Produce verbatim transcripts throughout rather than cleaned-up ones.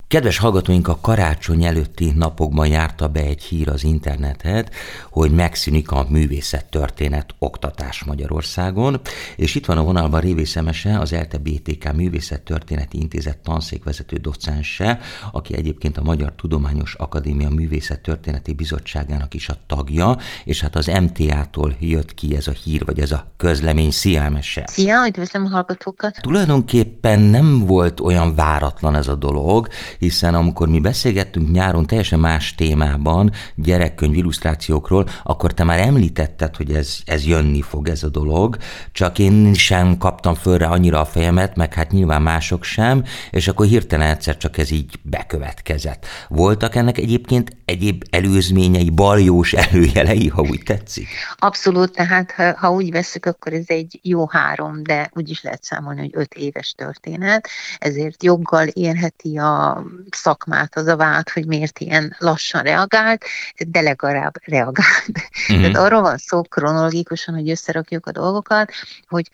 Kedves hallgatóink, a karácsony előtti napokban járta be egy hír az internetet, hogy megszűnik a művészettörténet oktatás Magyarországon, és itt van a vonalban Révész Emese, az ELTE bé té ká Művészettörténeti Intézet tanszékvezető docense, aki egyébként a Magyar Tudományos Akadémia Művészettörténeti Bizottságának is a tagja, és hát az em té á-tól jött ki ez a hír, vagy ez a közlemény. Szia, Emese! Szia, üdvözlöm a hallgatókat! Tulajdonképpen nem volt olyan váratlan ez a dolog, hiszen amikor mi beszélgettünk nyáron teljesen más témában, gyerekkönyv illusztrációkról, akkor te már említetted, hogy ez, ez jönni fog ez a dolog, csak én sem kaptam fölre annyira a fejemet, meg hát nyilván mások sem, és akkor hirtelen egyszer csak ez így bekövetkezett. Voltak ennek egyébként egyéb előzményei, baljós előjelei, ha úgy tetszik? Abszolút, tehát ha, ha úgy vesszük, akkor ez egy jó három, de úgy is lehet számolni, hogy öt éves történet, ezért joggal érheti a szakmát az a vád, hogy miért ilyen lassan reagált, de legalább reagált. Uh-huh. Tehát arról van szó kronológikusan, hogy összerakjuk a dolgokat, hogy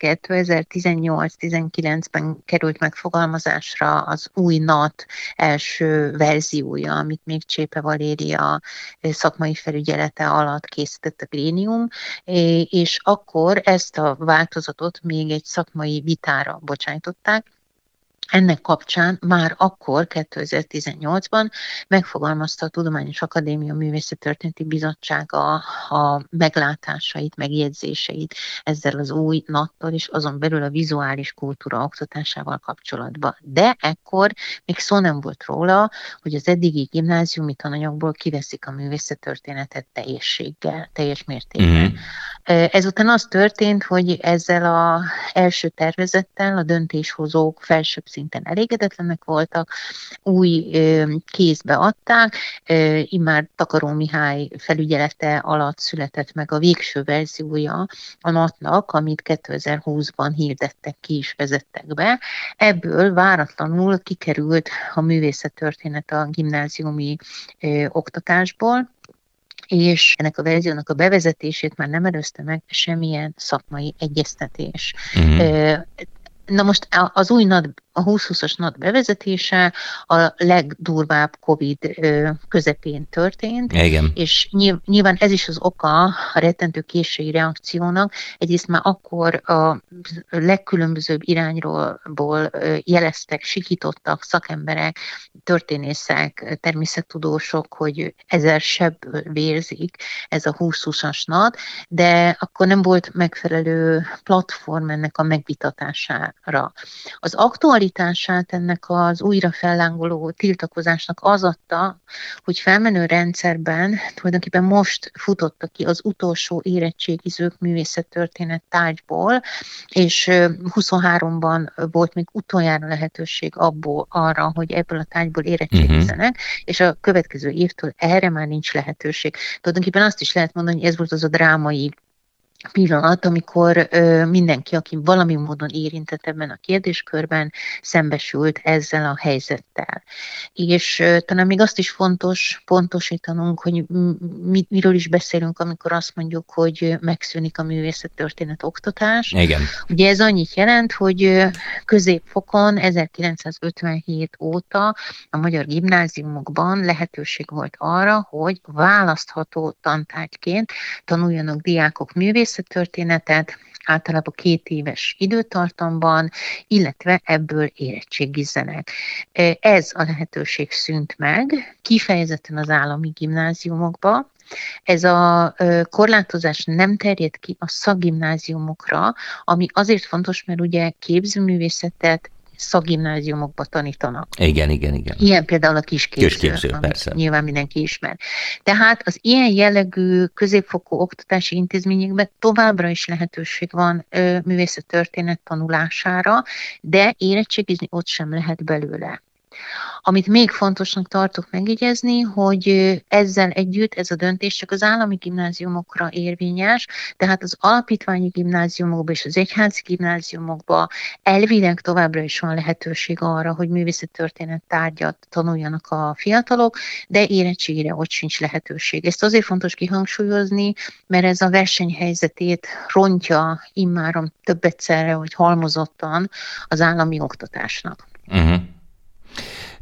kétezer-tizennyolc-tizenkilencben került megfogalmazásra az új NAT első verziója, amit még Csépe Valéria szakmai felügyelete alatt készített a Grénium, és akkor ezt a változatot még egy szakmai vitára bocsájtották. Ennek kapcsán már akkor, kétezer-tizennyolcban megfogalmazta a Tudományos Akadémia Művészettörténeti Bizottsága a meglátásait, megjegyzéseit ezzel az új nattól, és azon belül a vizuális kultúra oktatásával kapcsolatban. De ekkor még szó nem volt róla, hogy az eddigi gimnáziumi tananyagból kiveszik a művészettörténetet teljességgel, teljes mértékben. Mm-hmm. Ezután az történt, hogy ezzel az első tervezettel a döntéshozók felsőbb szinten elégedetlenek voltak, új ö, kézbe adták, ö, immár Takaró Mihály felügyelete alatt született meg a végső verziója a natnak, amit kétezer-húszban hirdettek ki és vezettek be. Ebből váratlanul kikerült a művészettörténet a gimnáziumi ö, oktatásból, és ennek a verziónak a bevezetését már nem előzte meg semmilyen szakmai egyeztetés. Mm-hmm. Na most az új NAT, a húsz-húszas NAT bevezetése a legdurvább Covid közepén történt, igen. És nyilván ez is az oka a rettentő késői reakciónak. Egyrészt már akkor a legkülönbözőbb irányról jeleztek, sikítottak szakemberek, történészek, természettudósok, hogy ezer sebből vérzik ez a húsz-húszas NAT, de akkor nem volt megfelelő platform ennek a megvitatására. Az aktualitását ennek az újra fellángoló tiltakozásnak az adta, hogy felmenő rendszerben tulajdonképpen most futottak ki az utolsó érettségizők művészettörténet tárgyból, és huszonháromban volt még utoljára lehetőség abból arra, hogy ebből a tárgyból érettségizzenek, uh-huh. és a következő évtől erre már nincs lehetőség. Tulajdonképpen azt is lehet mondani, hogy ez volt az a drámai pillanat, amikor ö, mindenki, aki valami módon érintett ebben a kérdéskörben, szembesült ezzel a helyzettel. És ö, talán még azt is fontos pontosítanunk, hogy mi, miről is beszélünk, amikor azt mondjuk, hogy megszűnik a művészettörténet oktatás. Igen. Ugye ez annyit jelent, hogy középfokon ezerkilencszázötvenhét óta a magyar gimnáziumokban lehetőség volt arra, hogy választható tantárgyként tanuljanak diákok művész történetet, általában két éves időtartamban, illetve ebből érettségizzenek. Ez a lehetőség szűnt meg, kifejezetten az állami gimnáziumokba. Ez a korlátozás nem terjed ki a szakgimnáziumokra, ami azért fontos, mert ugye képzőművészetet szakgimnáziumokba tanítanak. Igen, igen, igen. Ilyen például a kisképző, kisképző, persze. Nyilván mindenki ismer. Tehát az ilyen jellegű középfokú oktatási intézményekben továbbra is lehetőség van ö, művészettörténet tanulására, de érettségizni ott sem lehet belőle. Amit még fontosnak tartok megjegyezni, hogy ezzel együtt ez a döntés csak az állami gimnáziumokra érvényes, tehát az alapítványi gimnáziumokban és az egyházi gimnáziumokban elvileg továbbra is van lehetőség arra, hogy művészettörténet tárgyat tanuljanak a fiatalok, de érettségére ott sincs lehetőség. Ezt azért fontos kihangsúlyozni, mert ez a versenyhelyzetét rontja immáron több egyszerre, hogy halmozottan az állami oktatásnak. Uh-huh.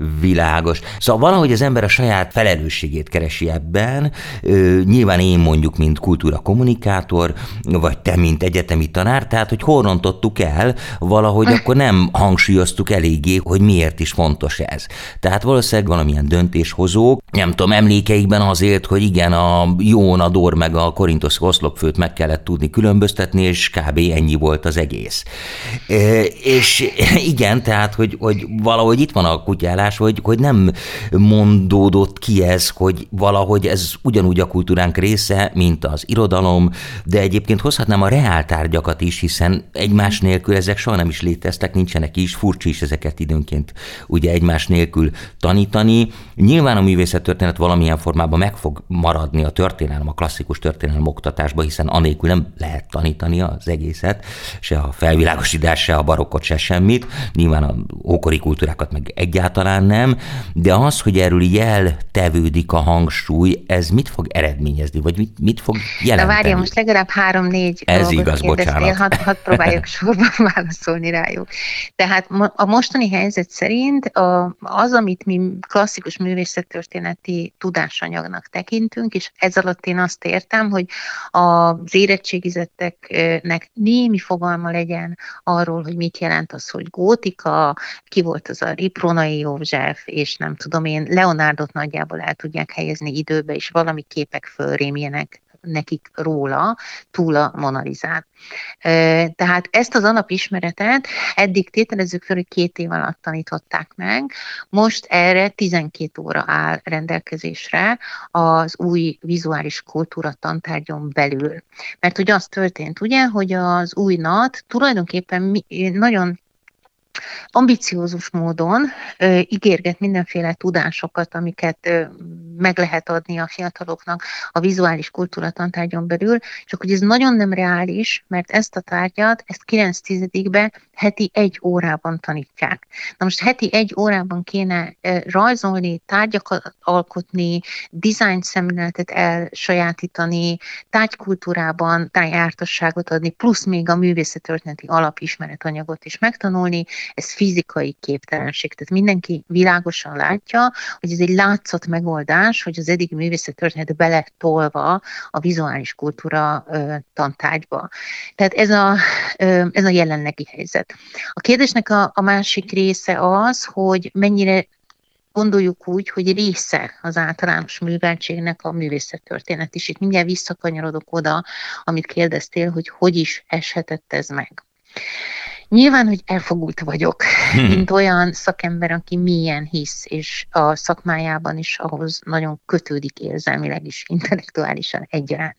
Világos. Szóval valahogy az ember a saját felelősségét keresi ebben. Nyilván én mondjuk, mint kultúra kommunikátor, vagy te, mint egyetemi tanár, tehát, hogy hol rontottuk el, valahogy akkor nem hangsúlyoztuk eléggé, hogy miért is fontos ez. Tehát valószínűleg valamilyen döntéshozók, nem tudom, emlékeikben azért, hogy igen, a Jónador meg a Korintosz oszlopfőt meg kellett tudni különböztetni, és kb. Ennyi volt az egész. E, és igen, tehát, hogy, hogy valahogy itt van a kutyálás, hogy, hogy nem mondódott ki ez, hogy valahogy ez ugyanúgy a kultúránk része, mint az irodalom, de egyébként hozhatnám a reáltárgyakat is, hiszen egymás nélkül ezek soha nem is léteztek, nincsenek is, furcsa is ezeket időnként ugye egymás nélkül tanítani. Nyilván a művészettörténet valamilyen formában meg fog maradni a történelem, a klasszikus történelem oktatásba, hiszen anélkül nem lehet tanítani az egészet, se a felvilágosítás, se a barokkot, se semmit. Nyilván a ókori kultúrákat meg egyáltalán nem, de az, hogy erről így eltevődik a hangsúly, ez mit fog eredményezni, vagy mit, mit fog jelenteni? Na várja, most legalább három-négy Ez igaz, bocsánat. Hadd had próbáljak sorban válaszolni rájuk. Tehát a mostani helyzet szerint az, amit mi klasszikus művészettörténeti tudásanyagnak tekintünk, és ez alatt én azt értem, hogy az érettségizetteknek némi fogalma legyen arról, hogy mit jelent az, hogy gótika, ki volt az a Ripronai József, és nem tudom én, Leonardot nagyjából el tudják helyezni időbe, és valami képek fölrémjenek nekik róla, túl a Mona Lisát. Tehát ezt az alapismeretet eddig tételezzük fel, hogy két év alatt tanították meg, most erre tizenkét óra áll rendelkezésre az új vizuális kultúra tantárgyon belül. Mert hogy az történt, ugye, hogy az új nat tulajdonképpen nagyon ambiciózus módon ö, ígérget mindenféle tudásokat, amiket ö, meg lehet adni a fiataloknak a vizuális kultúra tantárgyon belül, csak hogy ez nagyon nem reális, mert ezt a tárgyat, ezt kilenc tizedikbe heti egy órában tanítják. Na most heti egy órában kéne ö, rajzolni, tárgyakat alkotni, design szemléletet elsajátítani, tárgykultúrában tájártasságot adni, plusz még a művészettörténeti alapismeretanyagot is megtanulni. Ez fizikai képtelenség. Tehát mindenki világosan látja, hogy ez egy látszat megoldás, hogy az eddigi művészettörténet beletolva a vizuális kultúra ö, tantárgyba. Tehát ez a, ö, ez a jelenlegi helyzet. A kérdésnek a, a másik része az, hogy mennyire gondoljuk úgy, hogy része az általános műveltségnek a művészettörténet is. Itt mindjárt visszakanyarodok oda, amit kérdeztél, hogy hogy is eshetett ez meg. Nyilván, hogy elfogult vagyok, hmm. mint olyan szakember, aki mélyen hisz, és a szakmájában is ahhoz nagyon kötődik érzelmileg is, intellektuálisan egyaránt.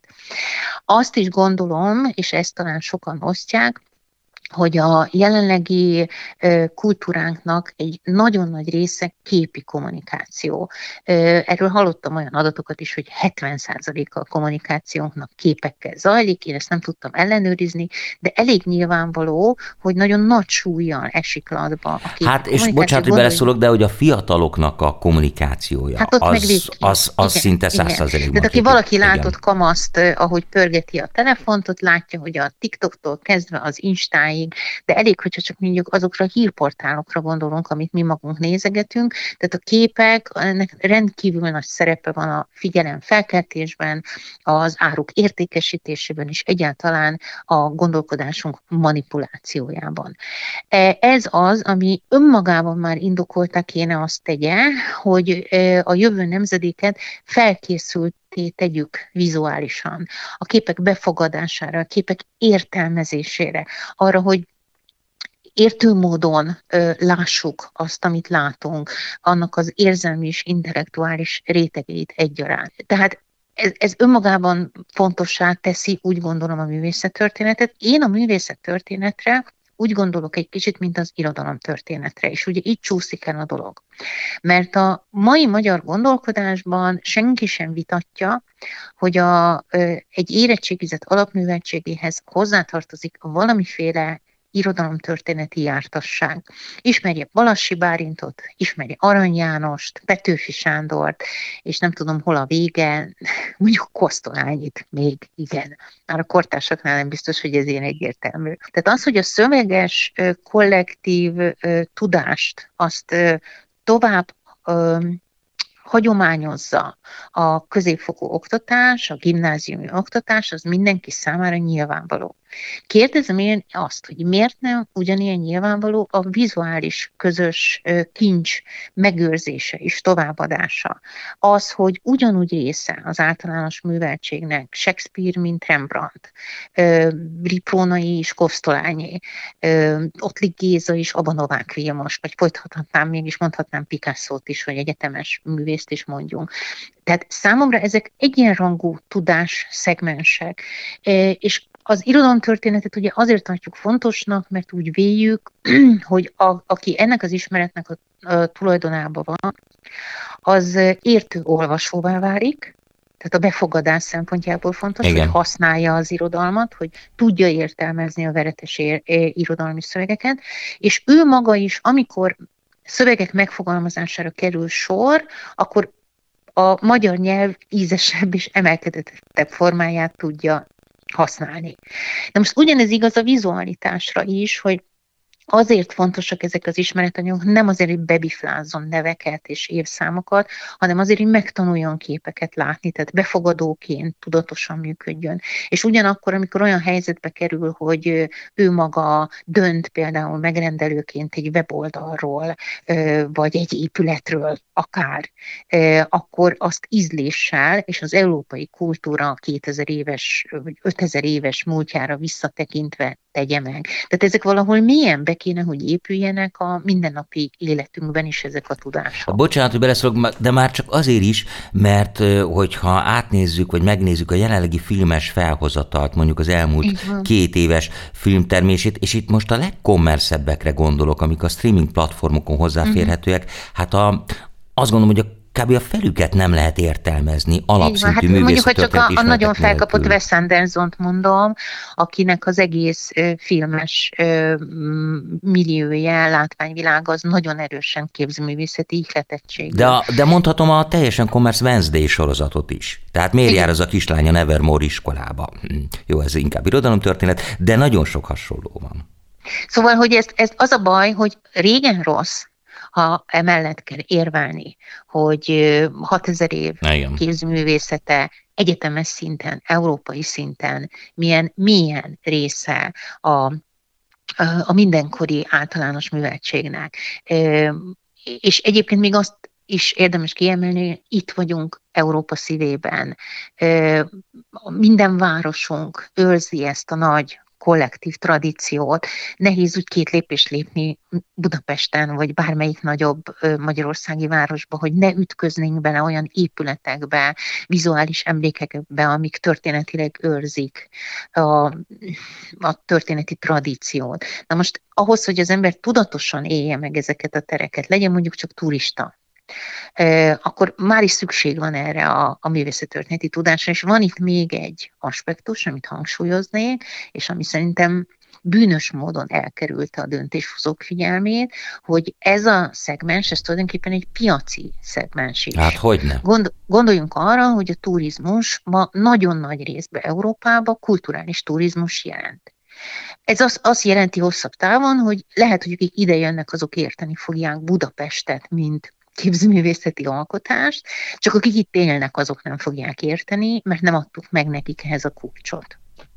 Azt is gondolom, és ezt talán sokan osztják, hogy a jelenlegi kultúránknak egy nagyon nagy része képi kommunikáció. Erről hallottam olyan adatokat is, hogy hetven százaléka a kommunikációnknak képekkel zajlik, én ezt nem tudtam ellenőrizni, de elég nyilvánvaló, hogy nagyon nagy súllyal esik latba a képi Hát és bocsánat, hogy beleszólok, de hogy a fiataloknak a kommunikációja, hát az, az, az igen, szinte száz százalékban. Tehát aki valaki igen. látott kamaszt, ahogy pörgeti a telefont, ott látja, hogy a TikToktól kezdve az Instáig, de elég, hogyha csak mondjuk azokra a hírportálokra gondolunk, amit mi magunk nézegetünk, tehát a képek, ennek rendkívül nagy szerepe van a figyelem felkeltésben, az áruk értékesítésében és egyáltalán a gondolkodásunk manipulációjában. Ez az, ami önmagában már indokolta kéne azt tegye, hogy a jövő nemzedéket felkészült tegyük vizuálisan, a képek befogadására, a képek értelmezésére, arra, hogy értő módon ö, lássuk azt, amit látunk, annak az érzelmi és intellektuális rétegeit egyaránt. Tehát ez, ez önmagában fontossá teszi, úgy gondolom, a művészettörténetet. Én a művészettörténetre úgy gondolok egy kicsit, mint az irodalomtörténetre, és ugye így csúszik el a dolog. Mert a mai magyar gondolkodásban senki sem vitatja, hogy a, egy érettségizett alapműveltségéhez hozzátartozik valamiféle irodalomtörténeti jártasság. Ismerje Balassi Bálintot, ismerje Arany Jánost, Petőfi Sándort, és nem tudom, hol a vége, mondjuk Kosztolányit még, igen. Már a kortársaknál nem biztos, hogy ez ilyen egyértelmű. Tehát az, hogy a szöveges, kollektív tudást azt tovább hagyományozza a középfokú oktatás, a gimnáziumi oktatás, az mindenki számára nyilvánvaló. Kérdezem én azt, hogy miért nem ugyanilyen nyilvánvaló a vizuális közös kincs megőrzése és továbbadása. Az, hogy ugyanúgy része az általános műveltségnek Shakespeare, mint Rembrandt, Riprónai és Kosztolányi, Ottlik Géza és Aba Novák Vilmos, vagy folytathatnám, mégis mondhatnám Picasso-t is, vagy egyetemes művészt is mondjunk. Tehát számomra ezek egyenrangú tudás szegmensek, és az irodalomtörténetet ugye azért tartjuk fontosnak, mert úgy véljük, hogy a, aki ennek az ismeretnek a, a tulajdonában van, az értő olvasóvá válik, tehát a befogadás szempontjából fontos, igen, hogy használja az irodalmat, hogy tudja értelmezni a veretes ér, irodalmi szövegeket, és ő maga is, amikor szövegek megfogalmazására kerül sor, akkor a magyar nyelv ízesebb és emelkedettebb formáját tudja használni. De most ugyanez igaz a vizualitásra is, hogy azért fontosak ezek az ismeretanyagok, nem azért, hogy bebiflázzon neveket és évszámokat, hanem azért, hogy megtanuljon képeket látni, tehát befogadóként tudatosan működjön. És ugyanakkor, amikor olyan helyzetbe kerül, hogy ő maga dönt például megrendelőként egy weboldalról, vagy egy épületről akár, akkor azt ízléssel és az európai kultúra kétezer éves vagy ötezer éves múltjára visszatekintve tegye meg. Tehát ezek valahol milyen be kéne, hogy épüljenek a mindennapi életünkben is ezek a tudások. Bocsánat, hogy beleszólok, de már csak azért is, mert hogyha átnézzük, vagy megnézzük a jelenlegi filmes felhozatalt, mondjuk az elmúlt két éves filmtermését, és itt most a legkommerszebbekre gondolok, amik a streaming platformokon hozzáférhetőek, uh-huh. hát a, azt gondolom, hogy a kb. A felüket nem lehet értelmezni alapszintű hát mondjuk, hogy csak a, a nagyon felkapott nélkül. Wes Andersont mondom, akinek az egész ö, filmes ö, milliója, látványvilága az nagyon erősen képzőművészeti ihletettség. De, de mondhatom a teljesen commerce Wednesday sorozatot is. Tehát miért jár az a kislány a Nevermore iskolába? Hm. Jó, ez inkább irodalomtörténet, de nagyon sok hasonló van. Szóval, hogy ez, ez az a baj, hogy régen rossz, ha emellett kell érvelni, hogy hatezer év képzőművészete egyetemes szinten, európai szinten milyen, milyen része a, a mindenkori általános műveltségnek. És egyébként még azt is érdemes kiemelni, hogy itt vagyunk Európa szívében. Minden városunk őrzi ezt a nagy kollektív tradíciót. Nehéz úgy két lépést lépni Budapesten, vagy bármelyik nagyobb magyarországi városba, hogy ne ütköznénk bele olyan épületekbe, vizuális emlékekbe, amik történetileg őrzik a, a történeti tradíciót. Na most ahhoz, hogy az ember tudatosan élje meg ezeket a tereket, legyen mondjuk csak turista, akkor már is szükség van erre a, a művészettörténeti tudásra, és van itt még egy aspektus, amit hangsúlyoznék, és ami szerintem bűnös módon elkerülte a döntéshozók figyelmét, hogy ez a szegmens, ez tulajdonképpen egy piaci szegmens is. Hát hogyne? Gond, gondoljunk arra, hogy a turizmus ma nagyon nagy részben Európában kulturális turizmus jelent. Ez az, azt jelenti hosszabb távon, hogy lehet, hogy akik ide jönnek, azok érteni fogják Budapestet, mint képzőművészeti alkotást, csak akik itt élnek, azok nem fogják érteni, mert nem adtuk meg nekik ehhez a kulcsot.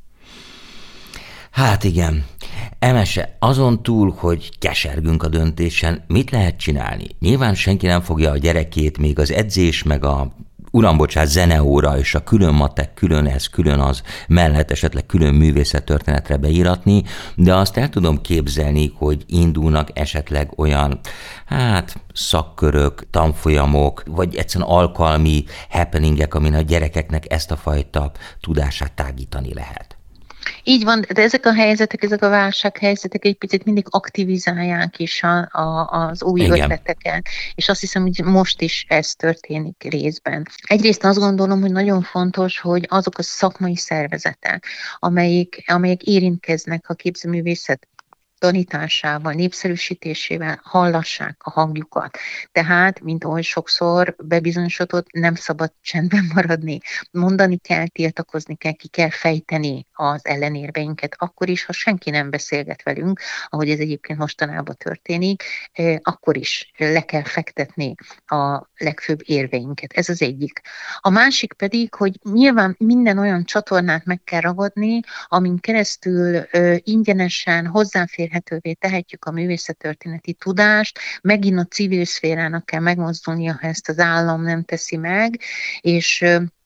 Hát igen. Emese, azon túl, hogy kesergünk a döntésen, mit lehet csinálni? Nyilván senki nem fogja a gyerekét még az edzés, meg a uram, bocsánat, zeneóra és a külön matek, külön ez, külön az mellett esetleg külön művészettörténetre beíratni, de azt el tudom képzelni, hogy indulnak esetleg olyan, hát szakkörök, tanfolyamok, vagy egyszerűen alkalmi happeningek, amin a gyerekeknek ezt a fajta tudását tágítani lehet. Így van, de ezek a helyzetek, ezek a válsághelyzetek egy picit mindig aktivizálják is a, a, az új Igen. ötleteket, és azt hiszem, hogy most is ez történik részben. Egyrészt azt gondolom, hogy nagyon fontos, hogy azok a szakmai szervezetek, amelyik, amelyek érintkeznek a képzőművészet tanításával, népszerűsítésével hallassák a hangjukat. Tehát, mint oly sokszor bebizonyosodott, nem szabad csendben maradni. Mondani kell, tiltakozni kell, ki kell fejteni az ellenérveinket, akkor is, ha senki nem beszélget velünk, ahogy ez egyébként mostanában történik, akkor is le kell fektetni a legfőbb érveinket. Ez az egyik. A másik pedig, hogy nyilván minden olyan csatornát meg kell ragadni, amin keresztül ingyenesen hozzáférhetővé tehetjük a művészettörténeti tudást, megint a civil szférának kell megmozdulnia, ha ezt az állam nem teszi meg, és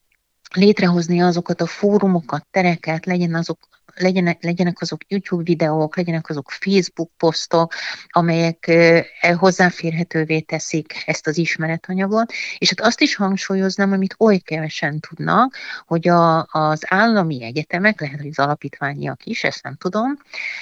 létrehozni azokat a fórumokat, tereket, legyen azok Legyenek, legyenek azok YouTube videók, legyenek azok Facebook posztok, amelyek hozzáférhetővé teszik ezt az ismeretanyagot, és hát azt is hangsúlyoznám, amit oly kevesen tudnak, hogy a, az állami egyetemek, lehet, hogy az alapítványiak is, ezt nem tudom,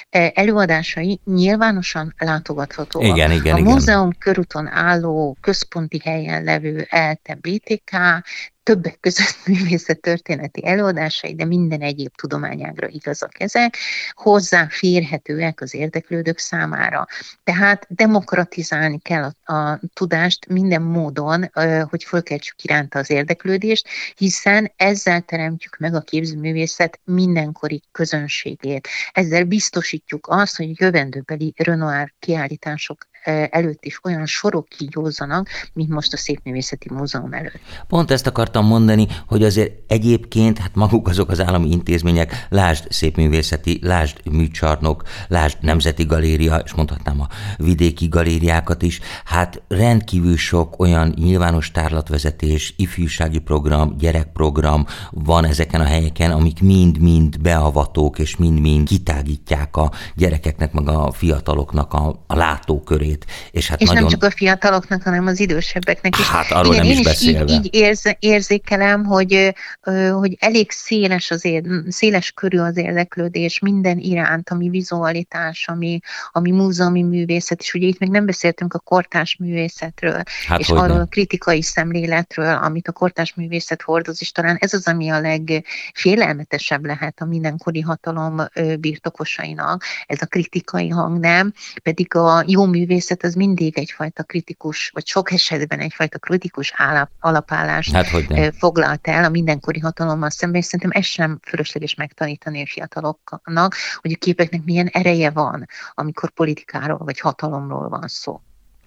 előadásai nyilvánosan látogathatóak. Igen, igen, a igen. múzeum körúton álló központi helyen levő ELTE bé té ká többek között művészettörténeti előadásai, de minden egyéb tudományágra igazak ezek, hozzáférhetőek az érdeklődők számára. Tehát demokratizálni kell a, a tudást minden módon, hogy fölkeltsük iránta az érdeklődést, hiszen ezzel teremtjük meg a képzőművészet mindenkori közönségét. Ezzel biztosítjuk azt, hogy jövendőbeli Renoir kiállítások előtt is olyan sorok kigyózzanak, mint most a Szépművészeti Múzeum előtt. Pont ezt akartam mondani, hogy azért egyébként, hát maguk azok az állami intézmények, lásd Szépművészeti, lásd Műcsarnok, lásd Nemzeti Galéria, és mondhatnám a vidéki galériákat is, hát rendkívül sok olyan nyilvános tárlatvezetés, ifjúsági program, gyerekprogram van ezeken a helyeken, amik mind-mind beavatók, és mind-mind kitágítják a gyerekeknek, meg a fiataloknak a, a látókörét. És, hát és nagyon... nem csak a fiataloknak, hanem az idősebbeknek is. Hát arról igen, nem is is beszélve. Így, így érz, érzékelem, hogy, hogy elég széles, az ér, széles körű az érdeklődés minden iránt, ami vizualitás, ami, ami múzeumi művészet, és ugye itt még nem beszéltünk a kortárs művészetről, hát és arról nem. a kritikai szemléletről, amit a kortárs művészet hordoz, és talán ez az, ami a legfélelmetesebb lehet a mindenkori hatalom birtokosainak, ez a kritikai hangnem, pedig a jó művészet az mindig egyfajta kritikus, vagy sok esetben egyfajta kritikus állap, alapállást hát, foglalt el a mindenkori hatalommal szemben, és szerintem ez sem fölösleges megtanítani a fiataloknak, hogy a képeknek milyen ereje van, amikor politikáról vagy hatalomról van szó.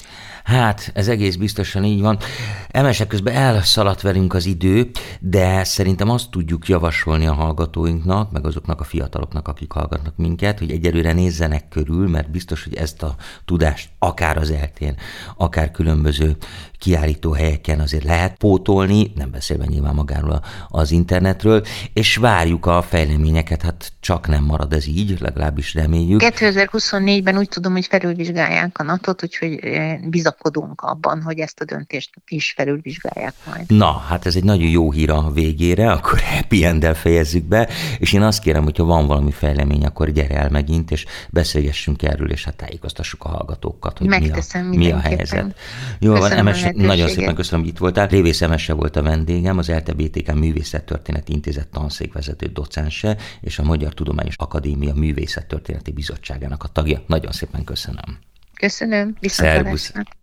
Hát, ez egész biztosan így van. Emesek közben elszaladt velünk az idő, de szerintem azt tudjuk javasolni a hallgatóinknak, meg azoknak a fiataloknak, akik hallgatnak minket, hogy egyelőre nézzenek körül, mert biztos, hogy ezt a tudást akár az eltén, akár különböző kiállítóhelyeken azért lehet pótolni, nem beszélve nyilván magáról az internetről, és várjuk a fejleményeket, hát csak nem marad ez így, legalábbis reméljük. kétezer-huszonnégyben úgy tudom, hogy felülvizsgálják a natot, úgyhogy bizakodunk abban, hogy ezt a döntést is felülvizsgálják majd. Na, hát ez egy nagyon jó hír a végére, akkor happy end-del fejezzük be, és én azt kérem, hogyha van valami fejlemény, akkor gyere el megint, és beszélgessünk erről, és hát tájékoztassuk a hallgatókat, hogy mi a, mi a helyzet. Jó van, Emes, nagyon szépen köszönöm, hogy itt voltál. Révész Emese volt a vendégem, az ELTE bé té ká Művészettörténeti Intézet tanszékvezető docense, és a Magyar Tudományos Akadémia Művészettörténeti Bizottságának a tagja. Nagyon szépen köszönöm. Köszönöm, viszontlátásra. Szervusz.